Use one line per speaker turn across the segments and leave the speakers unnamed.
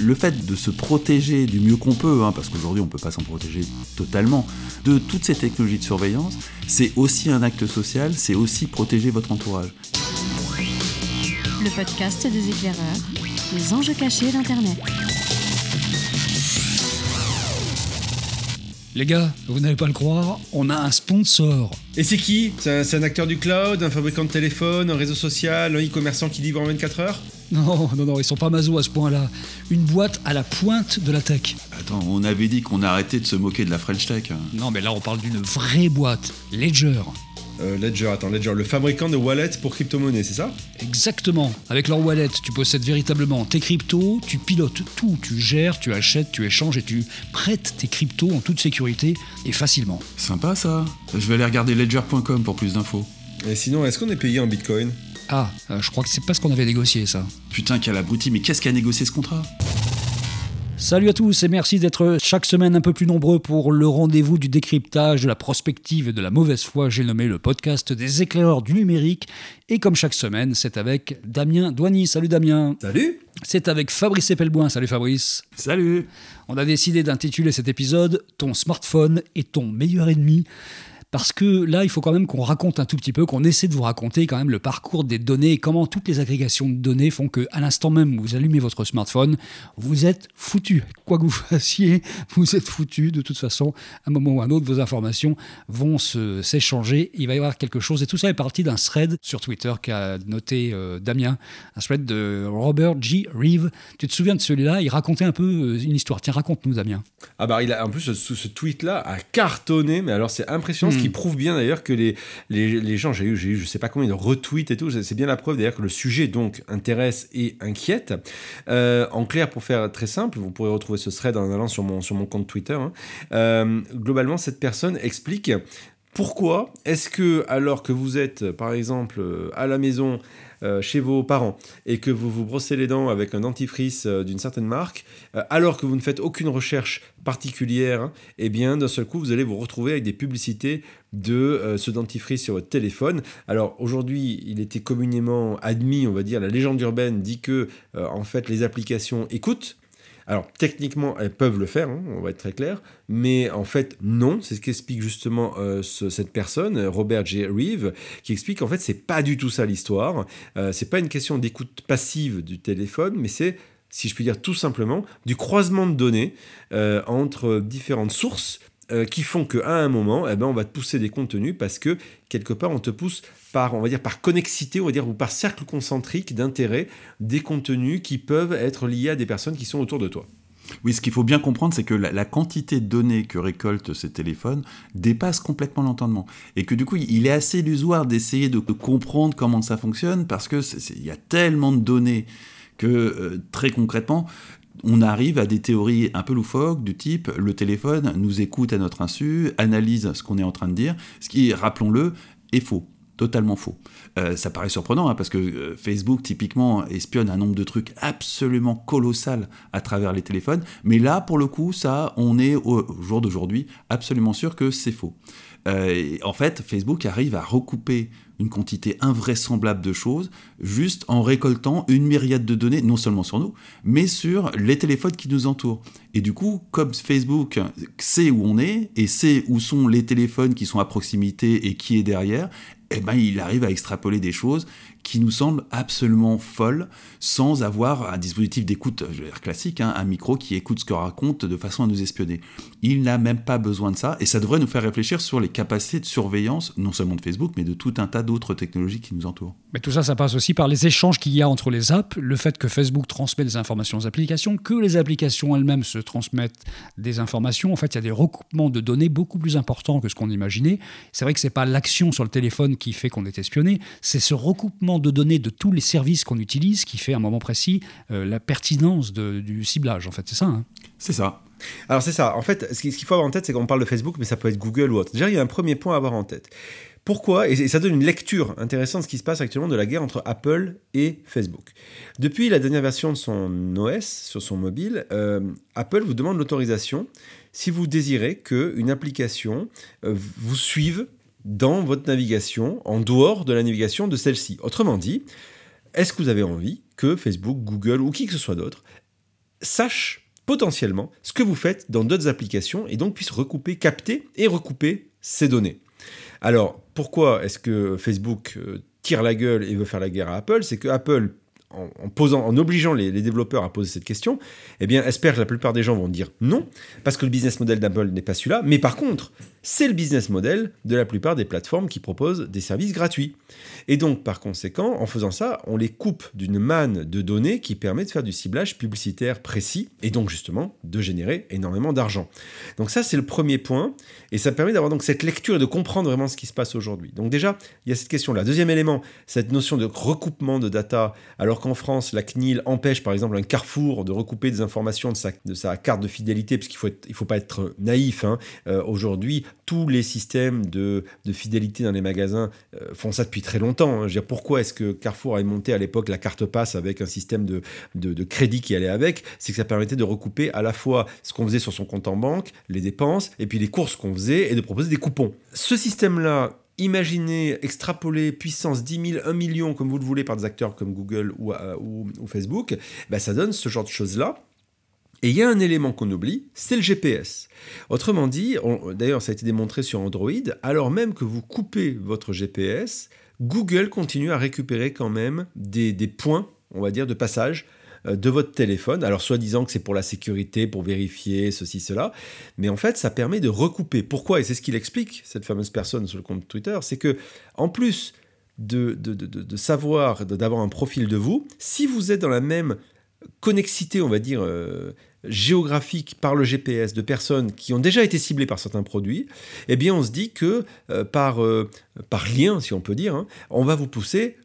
le fait de se protéger du mieux qu'on peut, parce qu'aujourd'hui on ne peut pas s'en protéger totalement, de toutes ces technologies de surveillance, c'est aussi un acte social, c'est aussi protéger votre entourage.
Le podcast des éclaireurs, les enjeux cachés d'Internet.
Les gars, vous n'allez pas le croire, on a un sponsor.
Et c'est qui ? C'est un acteur du cloud, un fabricant de téléphone, un réseau social, un e-commerçant qui livre en 24 heures ?
Non, ils sont pas maso à ce point-là. Une boîte à la pointe de la tech.
Attends, on avait dit qu'on arrêtait de se moquer de la French Tech.
Non, mais là on parle d'une vraie boîte, Ledger.
Ledger, le fabricant de wallets pour crypto-monnaies, c'est ça ?
Exactement. Avec leur wallet, tu possèdes véritablement tes cryptos, tu pilotes tout, tu gères, tu achètes, tu échanges et tu prêtes tes cryptos en toute sécurité et facilement.
Sympa ça. Je vais aller regarder ledger.com pour plus d'infos.
Et sinon, est-ce qu'on est payé en bitcoin ?
Je crois que c'est pas ce qu'on avait négocié, ça.
Putain, quel abruti, mais qu'est-ce qui a négocié ce contrat ?
Salut à tous et merci d'être chaque semaine un peu plus nombreux pour le rendez-vous du décryptage, de la prospective et de la mauvaise foi. J'ai nommé le podcast des éclaireurs du numérique. Et comme chaque semaine, c'est avec Damien Douany. Salut Damien.
Salut.
C'est avec Fabrice Epelboin. Salut Fabrice.
Salut.
On a décidé d'intituler cet épisode « Ton smartphone est ton meilleur ennemi ». Parce que là, il faut quand même qu'on raconte un tout petit peu, qu'on essaie de vous raconter quand même le parcours des données et comment toutes les agrégations de données font qu'à l'instant même où vous allumez votre smartphone, vous êtes foutu. Quoi que vous fassiez, vous êtes foutu. De toute façon, à un moment ou à un autre, vos informations vont s'échanger. Il va y avoir quelque chose. Et tout ça est parti d'un thread sur Twitter qu'a noté Damien, un thread de Robert G. Reeve. Tu te souviens de celui-là ? Il racontait un peu une histoire. Tiens, raconte-nous, Damien.
En plus, ce tweet-là a cartonné, mais alors c'est impressionnant. Ce qui prouve bien d'ailleurs que les gens, j'ai eu je sais pas combien de retweets et tout, c'est bien la preuve d'ailleurs que le sujet donc intéresse et inquiète. En clair, pour faire très simple, vous pourrez retrouver ce thread en allant sur mon compte Twitter. Globalement, cette personne explique pourquoi est-ce que, alors que vous êtes par exemple à la maison chez vos parents et que vous vous brossez les dents avec un dentifrice d'une certaine marque, alors que vous ne faites aucune recherche particulière, eh bien d'un seul coup vous allez vous retrouver avec des publicités de ce dentifrice sur votre téléphone. Alors aujourd'hui, il était communément admis, on va dire, la légende urbaine dit que en fait les applications écoutent. Alors, techniquement, elles peuvent le faire, on va être très clair, mais en fait, non. C'est ce qu'explique justement cette personne, Robert J. Reeve, qui explique qu'en fait, c'est pas du tout ça l'histoire. C'est pas une question d'écoute passive du téléphone, mais c'est, si je puis dire tout simplement, du croisement de données entre différentes sources qui font qu'à un moment, on va te pousser des contenus parce que, quelque part, on te pousse par connexité, ou par cercle concentrique d'intérêt, des contenus qui peuvent être liés à des personnes qui sont autour de toi.
Oui, ce qu'il faut bien comprendre, c'est que la quantité de données que récoltent ces téléphones dépasse complètement l'entendement. Et que du coup, il est assez illusoire d'essayer de comprendre comment ça fonctionne, parce qu'il y a tellement de données que, très concrètement, on arrive à des théories un peu loufoques du type le téléphone nous écoute à notre insu, analyse ce qu'on est en train de dire, ce qui, rappelons-le, est faux. Totalement faux. Ça paraît surprenant parce que Facebook typiquement espionne un nombre de trucs absolument colossal à travers les téléphones, mais là pour le coup ça on est au jour d'aujourd'hui absolument sûr que c'est faux. En fait Facebook arrive à recouper une quantité invraisemblable de choses juste en récoltant une myriade de données non seulement sur nous mais sur les téléphones qui nous entourent. Et du coup comme Facebook sait où on est et sait où sont les téléphones qui sont à proximité et qui est derrière, il arrive à extrapoler des choses qui nous semblent absolument folles sans avoir un dispositif d'écoute classique, un micro qui écoute ce qu'on raconte de façon à nous espionner. Il n'a même pas besoin de ça et ça devrait nous faire réfléchir sur les capacités de surveillance, non seulement de Facebook, mais de tout un tas d'autres technologies qui nous entourent.
Mais tout ça, ça passe aussi par les échanges qu'il y a entre les apps, le fait que Facebook transmet des informations aux applications, que les applications elles-mêmes se transmettent des informations. En fait, il y a des recoupements de données beaucoup plus importants que ce qu'on imaginait. C'est vrai que ce n'est pas l'action sur le téléphone qui fait qu'on est espionné, c'est ce recoupement de données de tous les services qu'on utilise qui fait à un moment précis la pertinence du ciblage. En fait, c'est ça.
C'est ça.
Alors c'est ça. En fait, ce qu'il faut avoir en tête, c'est qu'on parle de Facebook, mais ça peut être Google ou autre. Déjà, il y a un premier point à avoir en tête. Pourquoi ? Et ça donne une lecture intéressante de ce qui se passe actuellement de la guerre entre Apple et Facebook. Depuis la dernière version de son OS, sur son mobile, Apple vous demande l'autorisation si vous désirez qu'une application vous suive dans votre navigation, en dehors de la navigation de celle-ci. Autrement dit, est-ce que vous avez envie que Facebook, Google ou qui que ce soit d'autre sache potentiellement ce que vous faites dans d'autres applications et donc puisse capter et recouper ces données. Alors, pourquoi est-ce que Facebook tire la gueule et veut faire la guerre à Apple ? C'est que Apple, en obligeant les développeurs à poser cette question, eh bien, espère que la plupart des gens vont dire non, parce que le business model d'Apple n'est pas celui-là, mais par contre, c'est le business model de la plupart des plateformes qui proposent des services gratuits. Et donc, par conséquent, en faisant ça, on les coupe d'une manne de données qui permet de faire du ciblage publicitaire précis, et donc justement, de générer énormément d'argent. Donc ça, c'est le premier point, et ça permet d'avoir donc cette lecture et de comprendre vraiment ce qui se passe aujourd'hui. Donc déjà, il y a cette question-là. Deuxième élément, cette notion de recoupement de data, alors qu'en France, la CNIL empêche par exemple un Carrefour de recouper des informations de sa carte de fidélité, parce qu'il faut pas être naïf. Aujourd'hui, tous les systèmes de fidélité dans les magasins font ça depuis très longtemps. Je veux dire, pourquoi est-ce que Carrefour a monté à l'époque la carte passe avec un système de crédit qui allait avec ? C'est que ça permettait de recouper à la fois ce qu'on faisait sur son compte en banque, les dépenses, et puis les courses qu'on faisait, et de proposer des coupons. Ce système-là, imaginez, extrapoler puissance 10 000, 1 million, comme vous le voulez, par des acteurs comme Google ou Facebook, ça donne ce genre de choses-là. Et il y a un élément qu'on oublie, c'est le GPS. Autrement dit, d'ailleurs ça a été démontré sur Android, alors même que vous coupez votre GPS, Google continue à récupérer quand même des points, on va dire, de passage de votre téléphone. Alors, soi-disant que c'est pour la sécurité, pour vérifier ceci, cela. Mais en fait, ça permet de recouper. Pourquoi ? Et c'est ce qu'il explique, cette fameuse personne sur le compte Twitter, c'est que en plus de savoir, d'avoir un profil de vous, si vous êtes dans la même connexité, on va dire, géographique par le GPS de personnes qui ont déjà été ciblées par certains produits, eh bien on se dit que par lien, si on peut dire, on va vous pousser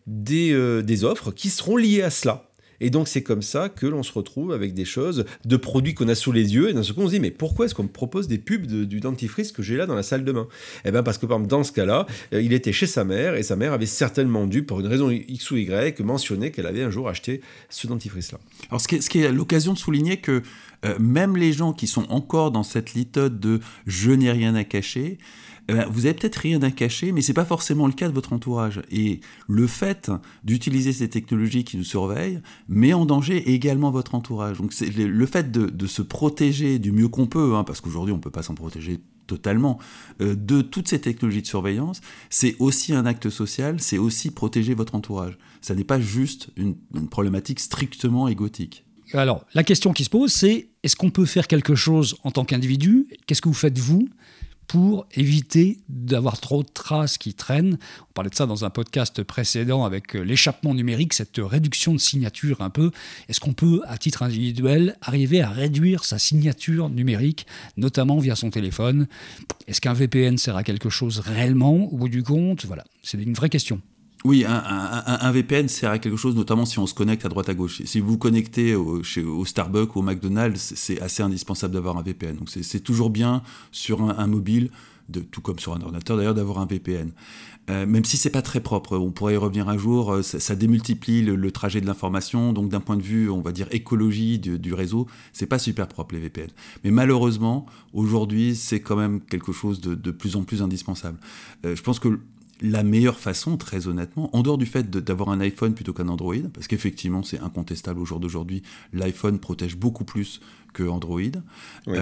des offres qui seront liées à cela. Et donc c'est comme ça que l'on se retrouve avec des choses, de produits qu'on a sous les yeux, et d'un seul coup on se dit mais pourquoi est-ce qu'on me propose des pubs du dentifrice que j'ai là dans la salle de bain ? Eh bien parce que par exemple dans ce cas-là, il était chez sa mère, et sa mère avait certainement dû, pour une raison X ou Y, mentionner qu'elle avait un jour acheté ce dentifrice-là.
Alors ce qui est l'occasion de souligner que même les gens qui sont encore dans cette litote de « je n'ai rien à cacher », vous avez peut-être rien à cacher, mais ce n'est pas forcément le cas de votre entourage. Et le fait d'utiliser ces technologies qui nous surveillent met en danger également votre entourage. Donc c'est le fait de se protéger du mieux qu'on peut, parce qu'aujourd'hui on ne peut pas s'en protéger totalement, de toutes ces technologies de surveillance, c'est aussi un acte social, c'est aussi protéger votre entourage. Ça n'est pas juste une problématique strictement égotique.
Alors, la question qui se pose, c'est est-ce qu'on peut faire quelque chose en tant qu'individu ? Qu'est-ce que vous faites, vous, pour éviter d'avoir trop de traces qui traînent ? On parlait de ça dans un podcast précédent avec l'échappement numérique, cette réduction de signature un peu. Est-ce qu'on peut, à titre individuel, arriver à réduire sa signature numérique, notamment via son téléphone ? Est-ce qu'un VPN sert à quelque chose réellement, au bout du compte ? Voilà, c'est une vraie question.
Oui, un VPN sert à quelque chose, notamment si on se connecte à droite à gauche. Si vous vous connectez au Starbucks ou au McDonald's, c'est assez indispensable d'avoir un VPN. Donc c'est toujours bien sur un mobile, tout comme sur un ordinateur d'ailleurs, d'avoir un VPN. Même si c'est pas très propre, on pourrait y revenir un jour, ça démultiplie le trajet de l'information, donc d'un point de vue, on va dire, écologie du réseau, c'est pas super propre les VPN. Mais malheureusement, aujourd'hui, c'est quand même quelque chose de plus en plus indispensable. Je pense que la meilleure façon, très honnêtement, en dehors du fait d'avoir un iPhone plutôt qu'un Android, parce qu'effectivement, c'est incontestable au jour d'aujourd'hui, l'iPhone protège beaucoup plus que Android, oui.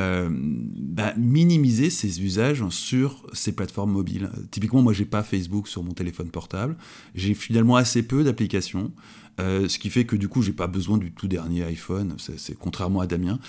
Minimiser ses usages sur ces plateformes mobiles. Typiquement, moi, j'ai pas Facebook sur mon téléphone portable, j'ai finalement assez peu d'applications, ce qui fait que du coup, j'ai pas besoin du tout dernier iPhone, c'est contrairement à Damien,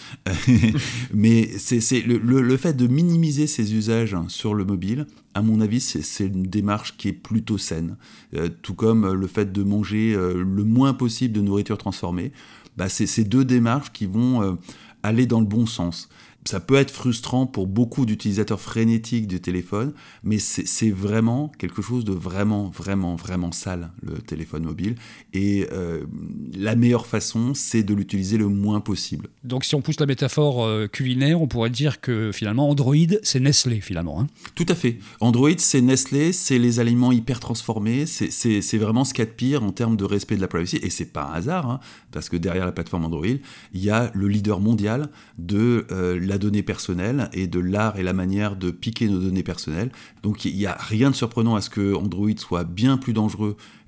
mais c'est le fait de minimiser ses usages sur le mobile. À mon avis, c'est une démarche qui est plutôt saine, tout comme le fait de manger le moins possible de nourriture transformée. C'est ces deux démarches qui vont aller dans le bon sens. Ça peut être frustrant pour beaucoup d'utilisateurs frénétiques du téléphone, mais c'est vraiment quelque chose de vraiment, vraiment, vraiment sale, le téléphone mobile. Et la meilleure façon, c'est de l'utiliser le moins possible.
Donc si on pousse la métaphore culinaire, on pourrait dire que finalement Android, c'est Nestlé finalement.
Tout à fait. Android, c'est Nestlé, c'est les aliments hyper transformés, c'est vraiment ce qu'il y a de pire en termes de respect de la privacy. Et c'est pas un hasard, parce que derrière la plateforme Android, il y a le leader mondial de la donnée personnelle et de l'art et la manière de piquer nos données personnelles. Donc il n'y a rien de surprenant à ce que Android soit bien plus dangereux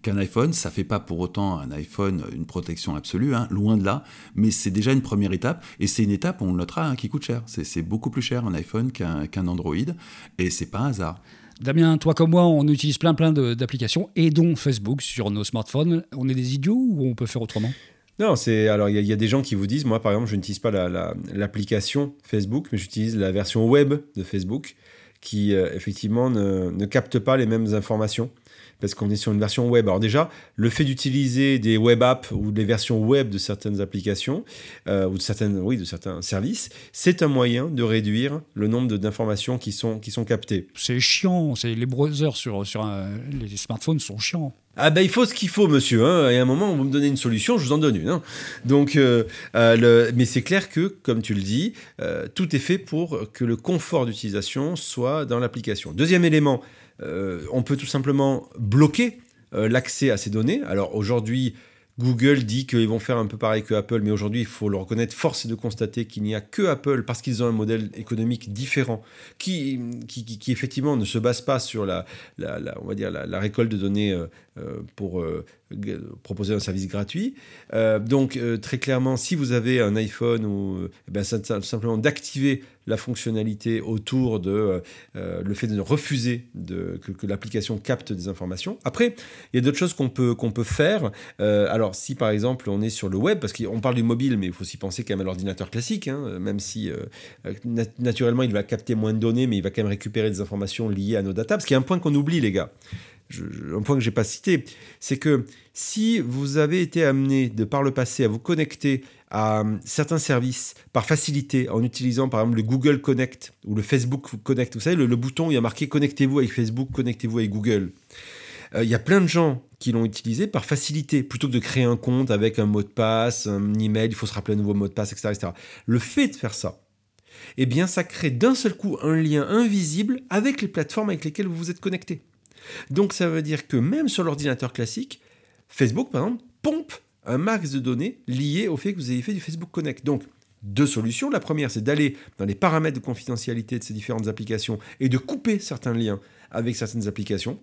qu'un iPhone. Ça fait pas pour autant un iPhone une protection absolue, hein, loin de là, mais c'est déjà une première étape, et c'est une étape, on le notera, hein, qui coûte cher. C'est beaucoup plus cher un iPhone qu'un Android, et c'est pas un hasard.
Damien, toi comme moi, on utilise plein d'applications, et dont Facebook sur nos smartphones. On est des idiots ou on peut faire autrement ?
Non, alors il y a des gens qui vous disent, moi par exemple, je n'utilise pas l'application Facebook, mais j'utilise la version web de Facebook qui effectivement ne capte pas les mêmes informations parce qu'on est sur une version web. Alors déjà, le fait d'utiliser des web apps ou des versions web de certaines applications ou de certains services, c'est un moyen de réduire le nombre d'informations qui sont captées.
C'est chiant, les browsers sur les smartphones sont chiants.
Ah ben il faut ce qu'il faut, monsieur, hein. Et à un moment vous me donnez une solution, je vous en donne une, hein. Donc mais c'est clair que, comme tu le dis, tout est fait pour que le confort d'utilisation soit dans l'application. Deuxième élément, on peut tout simplement bloquer l'accès à ces données. Alors aujourd'hui, Google dit qu'ils vont faire un peu pareil que Apple, mais aujourd'hui, il faut le reconnaître, force est de constater qu'il n'y a que Apple, parce qu'ils ont un modèle économique différent, qui effectivement ne se base pas sur la récolte de données pour proposer un service gratuit. Donc, très clairement, si vous avez un iPhone, c'est simplement d'activer la fonctionnalité autour de le fait de refuser que l'application capte des informations. Après, il y a d'autres choses qu'on peut faire. Alors, si par exemple on est sur le web, parce qu'on parle du mobile, mais il faut aussi penser quand même à l'ordinateur classique, hein, même si naturellement il va capter moins de données, mais il va quand même récupérer des informations liées à nos data. Parce qu'il y a un point qu'on oublie, les gars. Un point que je n'ai pas cité, c'est que si vous avez été amené de par le passé à vous connecter à certains services par facilité en utilisant par exemple le Google Connect ou le Facebook Connect, vous savez le bouton où il y a marqué connectez-vous avec Facebook, connectez-vous avec Google. Il y a plein de gens qui l'ont utilisé par facilité, plutôt que de créer un compte avec un mot de passe, un email, il faut se rappeler un nouveau mot de passe, etc. Le fait de faire ça, eh bien ça crée d'un seul coup un lien invisible avec les plateformes avec lesquelles vous vous êtes connecté. Donc ça veut dire que même sur l'ordinateur classique, Facebook par exemple pompe un max de données liées au fait que vous avez fait du Facebook Connect. Donc deux solutions. La première, c'est d'aller dans les paramètres de confidentialité de ces différentes applications et de couper certains liens avec certaines applications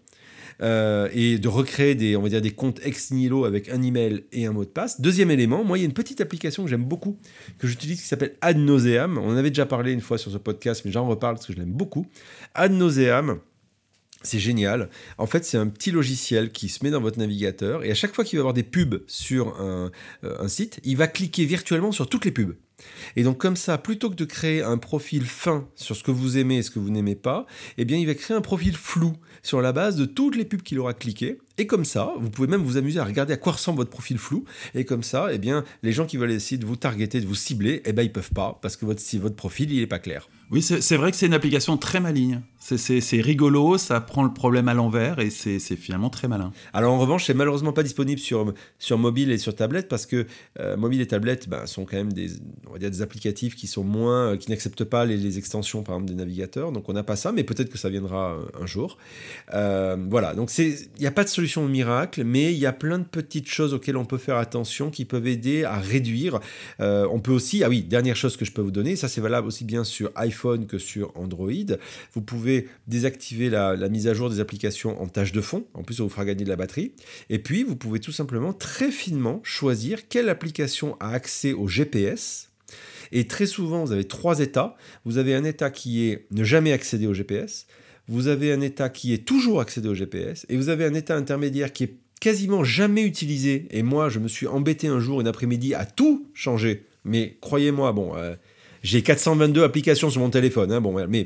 et de recréer des comptes ex nihilo avec un email et un mot de passe. Deuxième élément, moi il y a une petite application que j'aime beaucoup, que j'utilise, qui s'appelle Ad Nauseam. On en avait déjà parlé une fois sur ce podcast, mais j'en reparle parce que je l'aime beaucoup. Ad Nauseam, c'est génial. En fait, c'est un petit logiciel qui se met dans votre navigateur et à chaque fois qu'il va y avoir des pubs sur un site, il va cliquer virtuellement sur toutes les pubs. Et donc comme ça, plutôt que de créer un profil fin sur ce que vous aimez et ce que vous n'aimez pas, eh bien il va créer un profil flou sur la base de toutes les pubs qu'il aura cliquées. Et comme ça, vous pouvez même vous amuser à regarder à quoi ressemble votre profil flou. Et comme ça, eh bien, les gens qui veulent essayer de vous targeter, de vous cibler, eh ben, ils peuvent pas parce que votre profil, il est pas clair.
Oui, c'est vrai que c'est une application très maligne. C'est rigolo, ça prend le problème à l'envers et c'est finalement très malin.
Alors en revanche, c'est malheureusement pas disponible sur mobile et sur tablette parce que mobile et tablette sont quand même des applicatifs qui sont qui n'acceptent pas les extensions par exemple des navigateurs. Donc on n'a pas ça, mais peut-être que ça viendra un jour. Voilà, donc il n'y a pas de solution miracle, mais il y a plein de petites choses auxquelles on peut faire attention qui peuvent aider à réduire. On peut aussi, dernière chose que je peux vous donner, ça c'est valable aussi bien sur iPhone que sur Android. Vous pouvez désactiver la mise à jour des applications en tâche de fond. En plus, ça vous fera gagner de la batterie. Et puis, vous pouvez tout simplement très finement choisir quelle application a accès au GPS. Et très souvent, vous avez 3 états. Vous avez un état qui est ne jamais accéder au GPS. Vous avez un état qui est toujours accéder au GPS. Et vous avez un état intermédiaire qui est quasiment jamais utilisé. Et moi, je me suis embêté un jour, une après-midi, à tout changer. Mais croyez-moi, j'ai 422 applications sur mon téléphone, mais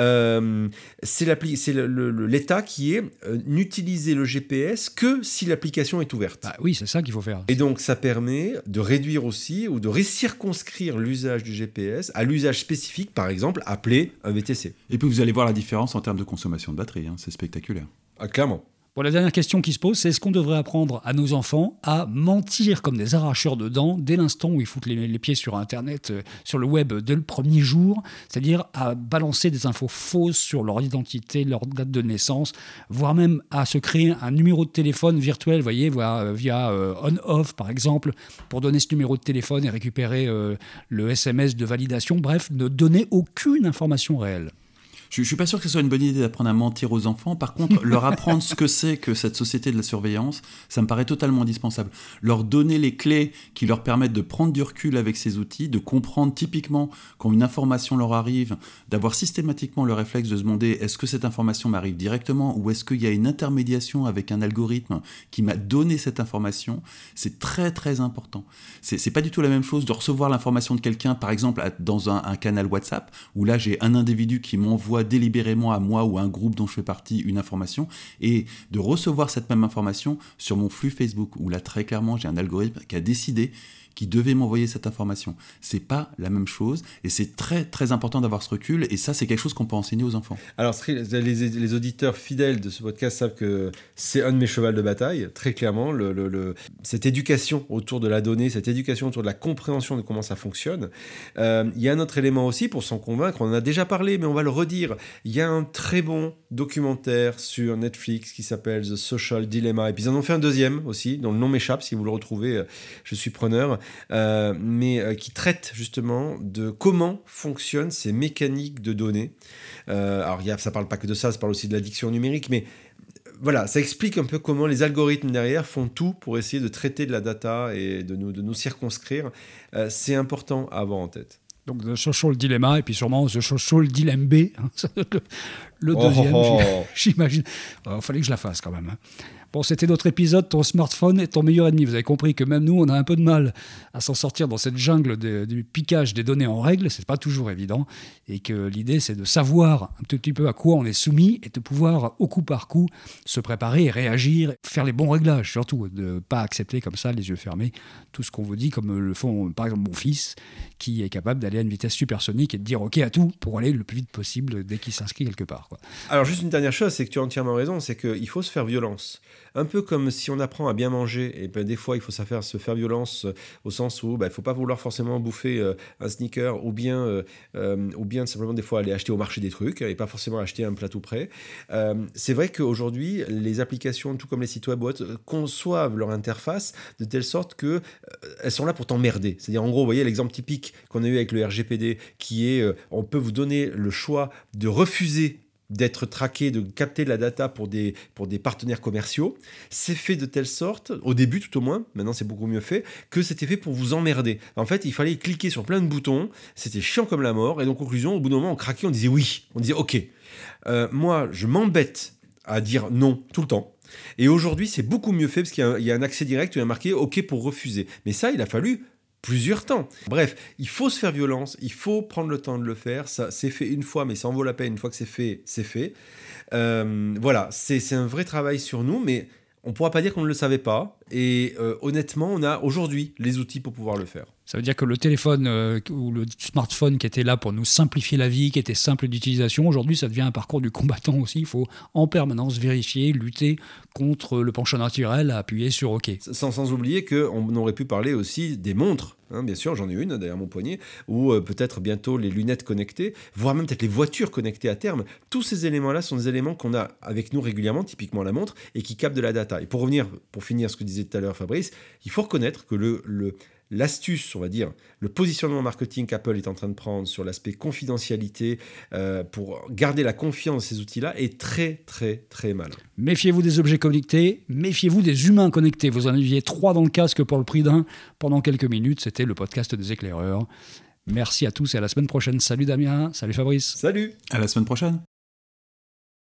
c'est l'état qui est n'utiliser le GPS que si l'application est ouverte.
Ah oui, c'est ça qu'il faut faire.
Et donc, ça permet de réduire aussi ou de circonscrire l'usage du GPS à l'usage spécifique, par exemple, appeler un VTC.
Et puis, vous allez voir la différence en termes de consommation de batterie, c'est spectaculaire.
Ah, clairement.
Bon, la dernière question qui se pose, c'est est-ce qu'on devrait apprendre à nos enfants à mentir comme des arracheurs de dents dès l'instant où ils foutent les pieds sur Internet, sur le web dès le premier jour, c'est-à-dire à balancer des infos fausses sur leur identité, leur date de naissance, voire même à se créer un numéro de téléphone virtuel, vous voyez, via on-off par exemple, pour donner ce numéro de téléphone et récupérer le SMS de validation, bref, ne donner aucune information réelle.
Je ne suis pas sûr que ce soit une bonne idée d'apprendre à mentir aux enfants. Par contre, leur apprendre ce que c'est que cette société de la surveillance, ça me paraît totalement indispensable. Leur donner les clés qui leur permettent de prendre du recul avec ces outils, de comprendre typiquement quand une information leur arrive, d'avoir systématiquement le réflexe de se demander est-ce que cette information m'arrive directement ou est-ce qu'il y a une intermédiation avec un algorithme qui m'a donné cette information. C'est très très important. C'est pas du tout la même chose de recevoir l'information de quelqu'un, par exemple dans un canal WhatsApp, où là j'ai un individu qui m'envoie délibérément à moi ou à un groupe dont je fais partie une information, et de recevoir cette même information sur mon flux Facebook, où là très clairement j'ai un algorithme qui a décidé qui devait m'envoyer cette information. C'est pas la même chose, et c'est très très important d'avoir ce recul, et ça c'est quelque chose qu'on peut enseigner aux enfants.
Alors les auditeurs fidèles de ce podcast savent que c'est un de mes chevals de bataille, très clairement, cette éducation autour de la donnée, cette éducation autour de la compréhension de comment ça fonctionne. Il y a un autre élément aussi, pour s'en convaincre, on en a déjà parlé, mais on va le redire, il y a un très bon documentaire sur Netflix qui s'appelle The Social Dilemma, et puis ils en ont fait un deuxième aussi, dont le nom m'échappe, si vous le retrouvez, je suis preneur. Mais qui traite justement de comment fonctionnent ces mécaniques de données. Alors ça parle pas que de ça parle aussi de l'addiction numérique, mais voilà, ça explique un peu comment les algorithmes derrière font tout pour essayer de traiter de la data et de nous circonscrire. C'est important à avoir en tête.
Donc The Social Dilemma, et puis sûrement The Social Dilemma B, le deuxième, j'imagine. Il fallait que je la fasse quand même. Bon, c'était notre épisode, ton smartphone est ton meilleur ennemi. Vous avez compris que même nous, on a un peu de mal à s'en sortir dans cette jungle du piquage des données en règle. C'est pas toujours évident. Et que l'idée, c'est de savoir un tout petit peu à quoi on est soumis et de pouvoir, au coup par coup, se préparer et réagir, faire les bons réglages, surtout. De ne pas accepter comme ça, les yeux fermés, tout ce qu'on vous dit, comme le font, par exemple, mon fils, qui est capable d'aller à une vitesse supersonique et de dire OK à tout pour aller le plus vite possible dès qu'il s'inscrit quelque part, quoi.
Alors, juste une dernière chose, c'est que tu as entièrement raison, c'est qu'il faut se faire violence. Un peu comme si on apprend à bien manger, et ben des fois il faut se faire violence au sens où il ne faut pas vouloir forcément bouffer un sneaker ou bien simplement des fois aller acheter au marché des trucs et pas forcément acheter un plat tout prêt. C'est vrai qu'aujourd'hui les applications, tout comme les sites web, conçoivent leur interface de telle sorte que elles sont là pour t'emmerder. C'est-à-dire en gros, vous voyez l'exemple typique qu'on a eu avec le RGPD qui est on peut vous donner le choix de refuser d'être traqué, de capter de la data pour des partenaires commerciaux. C'est fait de telle sorte, au début tout au moins, maintenant c'est beaucoup mieux fait, que c'était fait pour vous emmerder. En fait, il fallait cliquer sur plein de boutons, c'était chiant comme la mort, et donc conclusion, au bout d'un moment, on craquait, on disait oui, on disait ok. Moi, je m'embête à dire non tout le temps. Et aujourd'hui, c'est beaucoup mieux fait parce qu'il y a un accès direct où il y a marqué ok pour refuser. Mais ça, il a fallu plusieurs temps. Bref, il faut se faire violence, il faut prendre le temps de le faire. Ça, c'est fait une fois, mais ça en vaut la peine. Une fois que c'est fait, c'est fait. Voilà, c'est un vrai travail sur nous, mais on ne pourra pas dire qu'on ne le savait pas. Et honnêtement, on a aujourd'hui les outils pour pouvoir le faire.
Ça veut dire que le téléphone ou le smartphone qui était là pour nous simplifier la vie, qui était simple d'utilisation, aujourd'hui ça devient un parcours du combattant aussi. Il faut en permanence vérifier, lutter contre le penchant naturel à appuyer sur OK.
Sans oublier qu'on aurait pu parler aussi des montres. Hein, bien sûr, j'en ai une derrière mon poignet, ou peut-être bientôt les lunettes connectées, voire même peut-être les voitures connectées à terme. Tous ces éléments-là sont des éléments qu'on a avec nous régulièrement, typiquement la montre, et qui captent de la data. Et pour finir ce que disait tout à l'heure Fabrice, il faut reconnaître que l'astuce, on va dire, le positionnement marketing qu'Apple est en train de prendre sur l'aspect confidentialité pour garder la confiance dans ces outils-là est très, très, très mal.
Méfiez-vous des objets connectés, méfiez-vous des humains connectés. Vous en aviez 3 dans le casque pour le prix d'un pendant quelques minutes. C'était le podcast des éclaireurs. Merci à tous et à la semaine prochaine. Salut Damien, salut Fabrice.
Salut.
À la semaine prochaine.